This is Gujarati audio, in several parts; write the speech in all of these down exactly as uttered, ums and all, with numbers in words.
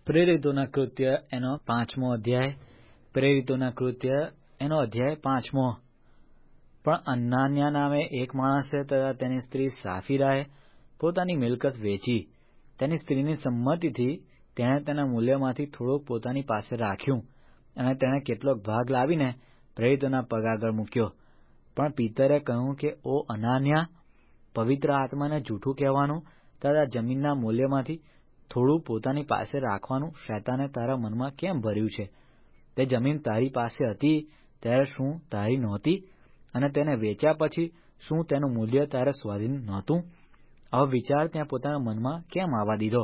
પ્રેરિતોના કૃત્ય એનો પાંચમો અધ્યાય. પ્રેરિતોના કૃત્ય એનો અધ્યાય પાંચમો. પણ અનાન્યા નામે એક માણસે તથા તેની સ્ત્રી સાફીરાએ પોતાની મિલકત વેચી. તેની સ્ત્રીની સંમતિથી તેણે તેના મૂલ્યમાંથી થોડુંક પોતાની પાસે રાખ્યું, અને તેણે કેટલોક ભાગ લાવીને પ્રેરિતોના પગ આગળ મૂક્યો. પણ પીતરે કહ્યું કે, ઓ અનાન્યા, પવિત્ર આત્માને જૂઠું કહેવાનું તથા જમીનના મૂલ્યમાંથી થોડું પોતાની પાસે રાખવાનું શૈતાને તારા મનમાં કેમ ભર્યું છે? તે જમીન તારી પાસે હતી ત્યારે શું તારી નહોતી? અને તેને વેચ્યા પછી શું તેનું મૂલ્ય તારે સ્વાધીન નહોતું? આવો વિચાર ત્યાં પોતાના મનમાં કેમ આવવા દીધો?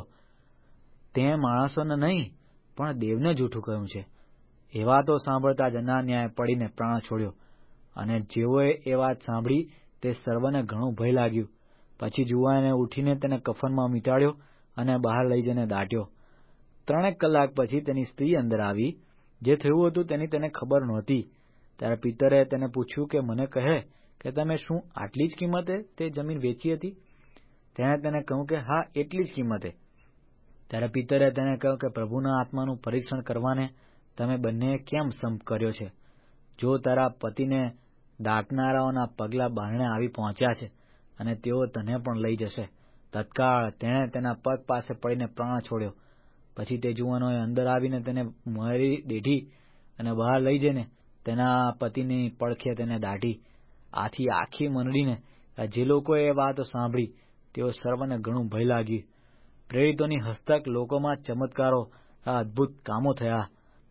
તે માણસોને નહીં પણ દેવને જૂઠું કહ્યું છે. એ વાતો સાંભળતા જ અનાન્યાએ પડીને પ્રાણ છોડ્યો. અને જેઓએ એ વાત સાંભળી તે સર્વને ઘણું ભય લાગ્યું. પછી જુવાને ઉઠીને તેને કફનમાં મીટાડ્યો અને બહાર લઈ જઈને દાટ્યો. ત્રણેક કલાક પછી તેની સ્ત્રી અંદર આવી. જે થયું હતું તેની તેને ખબર નહોતી. ત્યારે પિતરે તેને પૂછ્યું કે મને કહે કે તમે શું આટલી જ કિંમતે તે જમીન વેચી હતી? તેણે તેને કહ્યું કે હા, એટલી જ કિંમતે. ત્યારે પિતરે તેને કહ્યું કે પ્રભુના આત્માનું પરીક્ષણ કરવાને તમે બંનેએ કેમ સંપ કર્યો છે? જો તારા પતિને દાટનારાઓના પગલાં બારણે આવી પહોંચ્યા છે, અને તેઓ તને પણ લઈ જશે. તત્કાળ તેણે તેના પગ પાસે પડીને પ્રાણ છોડ્યો. પછી તે જુવાનોએ અંદર આવીને તેને મારી દેઠી અને બહાર લઈ જઈને તેના પતિની પડખે તેને દાટી. આથી આખી મંડળીને જે લોકોએ એ વાતો સાંભળી તેઓ સર્વને ઘણું ભય લાગ્યું. પ્રેરિતોની હસ્તક લોકોમાં ચમત્કારો આ અદભુત કામો થયા.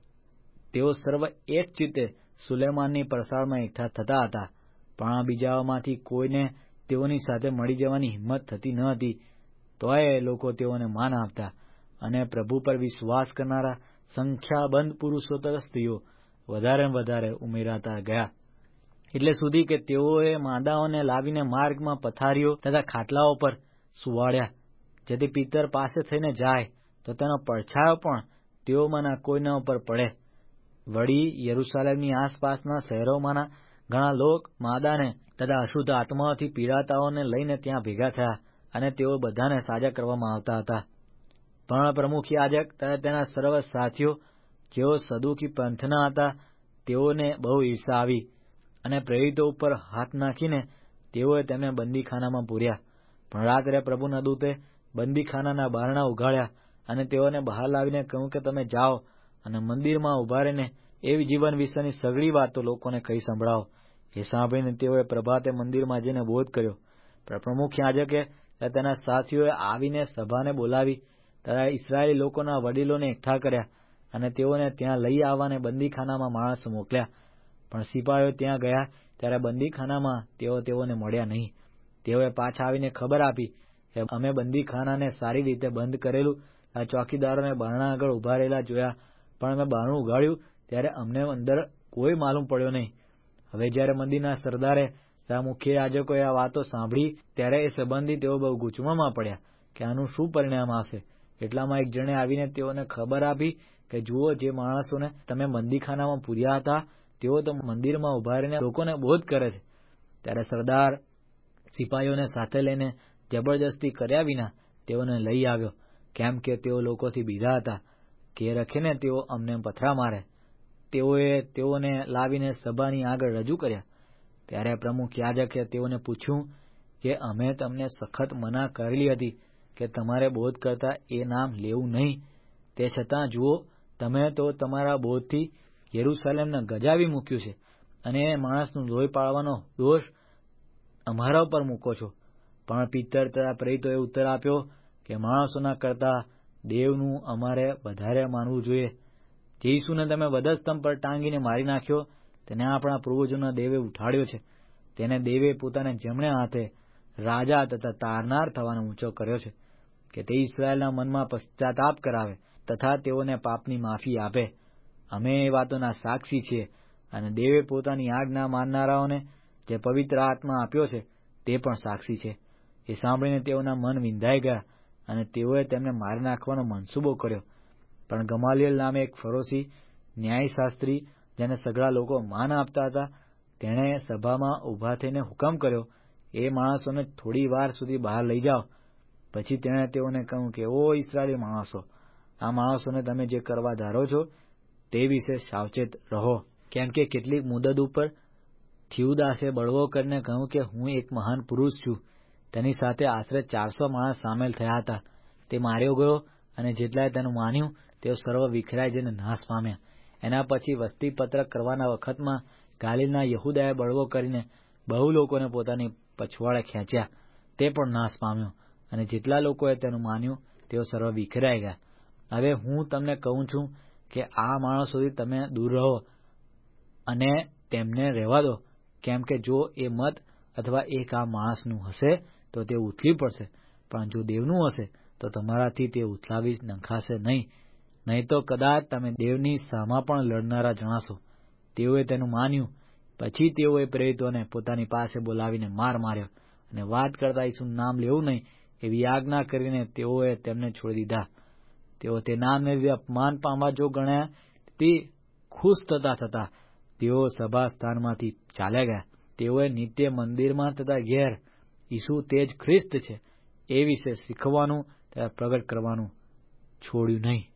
તેઓ સર્વ એક ચિત્તે સુલેમાનની પ્રસાળમાં એકઠા થતા હતા. પણ બીજાઓમાંથી કોઈને તેઓની સાથે મળી જવાની હિંમત થતી ન હતી. તોય લોકો તેઓને માન આપતા, અને પ્રભુ પર વિશ્વાસ કરનારા સંખ્યાબંધ પુરુષો તથા સ્ત્રીઓ વધારે ને વધારે ઉમેરાતા ગયા. એટલે સુધી કે તેઓએ માંદાઓને લાવીને માર્ગમાં પથારીઓ તથા ખાટલાઓ પર સુવાડ્યા, જેથી પિતર પાસે થઈને જાય તો તેનો પડછાયો પણ તેઓમાંના કોઈના ઉપર પડે. વળી યરૂશાલેમની આસપાસના શહેરોમાંના ઘણા લોક માદાને તથા અશુદ્ધ આત્માઓથી પીડાતાઓને લઈને ત્યાં ભેગા થયા, અને તેઓ બધાને સાજા કરવામાં આવતા હતા. પણ પ્રમુખ યાજક તથા તેના સર્વ સાથીઓ, જેઓ સદુકી પંથના હતા, તેઓને બહુ ઈર્ષા આવી, અને પ્રેરિતો ઉપર હાથ નાખીને તેઓએ તેમને બંદીખાનામાં પૂર્યા. પણ રાત્રે પ્રભુના દૂતે બંદીખાનાના બારણા ઉઘાડ્યા, અને તેઓને બહાર લાવીને કહ્યું કે તમે જાઓ અને મંદિરમાં ઉભા રહીને એવી જીવન વિશેની સઘળી વાતો લોકોને કહી સંભળાવો. એ સાંભળીને તેઓએ પ્રભાતે મંદિરમાં જઈને બોધ કર્યો. પણ પ્રમુખ યાજકે તેના સાથીઓએ આવીને સભાને બોલાવી તથા ઇસ્રાયેલી લોકોના વડીલોને એકઠા કર્યા, અને તેઓને ત્યાં લઈ આવવાને બંદીખાનામાં માણસો મોકલ્યા. પણ સિપાહીઓ ત્યાં ગયા ત્યારે બંદીખાનામાં તેઓ તેઓને મળ્યા નહીં. તેઓએ પાછા આવીને ખબર આપી કે અમે બંદીખાનાને સારી રીતે બંધ કરેલું, આ ચોકીદારોને બારણા આગળ ઉભા રહેલા જોયા, પણ અમે બારણું ઉઘાડ્યું ત્યારે અમને અંદર કોઈ માલુમ પડ્યો નહીં. હવે જ્યારે મંદિરના સરદારે તથા મુખ્ય યાજકોએ આ વાતો સાંભળી ત્યારે એ સંબંધી તેઓ બહુ ગૂંચવણમાં પડ્યા કે આનું શું પરિણામ આવશે. એટલામાં એક જણે આવીને તેઓને ખબર આપી કે જુઓ, જે માણસોને તમે બંદીખાનામાં પૂર્યા હતા તેઓ તો મંદિરમાં ઉભા રહીને લોકોને બોધ કરે છે. ત્યારે સરદાર સિપાહીઓને સાથે લઈને જબરજસ્તી કર્યા વિના તેઓને લઈ આવ્યો, કેમ કે તેઓ લોકોથી બીધા હતા કે રખીને તેઓ અમને પથરા મારે. તેઓએ તેઓને લાવીને સભાની આગળ રજૂ કર્યા. ત્યારે પ્રમુખ યાજકે તેઓને પૂછ્યું કે અમે તમને સખત મના કરેલી હતી કે તમારે બોધ કરતા એ નામ લેવું નહીં. તે છતાં જુઓ, તમે તો તમારા બોધથી યરૂશાલેમને ગજાવી મૂક્યું છે, અને એ માણસનું લોહી પાડવાનો દોષ અમારા ઉપર મૂકો છો. પણ પિતર તથા પ્રેરિતોએ ઉત્તર આપ્યો કે માણસોના કરતા દેવનું અમારે વધારે માનવું જોઈએ. જે ઈસુને તમે વધસ્તંભ પર ટાંગીને મારી નાખ્યો, તેને આપણા પૂર્વજોના દેવે ઉઠાડ્યો છે. તેને દેવે પોતાને જમણે હાથે રાજા તથા તારનાર થવાનો ઊંચો કર્યો છે, કે તે ઇસ્રાયેલના મનમાં પશ્ચાતાપ કરાવે તથા તેઓને પાપની માફી આપે. અમે એ વાતોના સાક્ષી છીએ, અને દેવે પોતાની આજ્ઞા માનનારાઓને જે પવિત્ર આત્મા આપ્યો છે તે પણ સાક્ષી છે. એ સાંભળીને તેઓના મન વિંધાઈ ગયા, અને તેઓએ તેમને મારી નાખવાનો મનસૂબો કર્યો. પણ ગમાલિયેલ નામે એક ફરોશી ન્યાયશાસ્ત્રી, જેને સઘળા લોકો માન આપતા હતા, તેણે સભામાં ઊભા થઈને હુકમ કર્યો, એ માણસોને થોડી વાર સુધી બહાર લઈ જાઓ. પછી તેણે તેઓને કહ્યું કે ઓ ઇસ્રાયેલી માણસો, આ માણસોને તમે જે કરવા ધારો છો તે વિશે સાવચેત રહો, કેમ કે કેટલીક મુદત ઉપર થિયુદાસે બળવો કરીને કહ્યું કે હું એક મહાન પુરુષ છું. તેની સાથે આશરે ચારસો માણસ સામેલ થયા હતા. તે માર્યો ગયો અને જેટલાએ તેનું માન્યું તેઓ સર્વ વિખરાઈ જઈને નાશ પામ્યા. એના પછી વસ્તીપત્રક કરવાના વખતમાં ગાલિલના યહૂદાએ બળવો કરીને બહુ લોકોને પોતાની પછવાડે ખેંચ્યા. તે પણ નાશ પામ્યો અને જેટલા લોકોએ તેનું માન્યું તેઓ સર્વ વિખરાઈ ગયા. હવે હું તમને કહું છું કે આ માણસોથી તમે દૂર રહો અને તેમને રહેવા દો, કેમ કે જો એ મત અથવા એક આ માણસનું હશે તો તે ઉથલી પડશે, પણ જો દેવનું હશે તો તમારાથી તે ઉથલાવી નંખાશે નહીં. નહીં તો કદાચ તમે દેવની સામા પણ લડનારા જણાશો. તેઓએ તેનું માન્યું. પછી તેઓએ પ્રેરિતોને પોતાની પાસે બોલાવીને માર માર્યો અને વાત કરતા ઈસુનું નામ લેવું નહીં એવી આજ્ઞા કરીને તેઓએ તેમને છોડી દીધા. તેઓ તે નામને લીધે અપમાન પામવા જો ગણ્યા તે ખુશ થતા થતા તેઓ સભા સ્થાનમાંથી ચાલ્યા ગયા. તેઓએ નિત્ય મંદિરમાં તથા ઘેર ઈસુ તે જ ખ્રિસ્ત છે એ વિશે શીખવાનું તથા પ્રગટ કરવાનું છોડ્યું નહીં.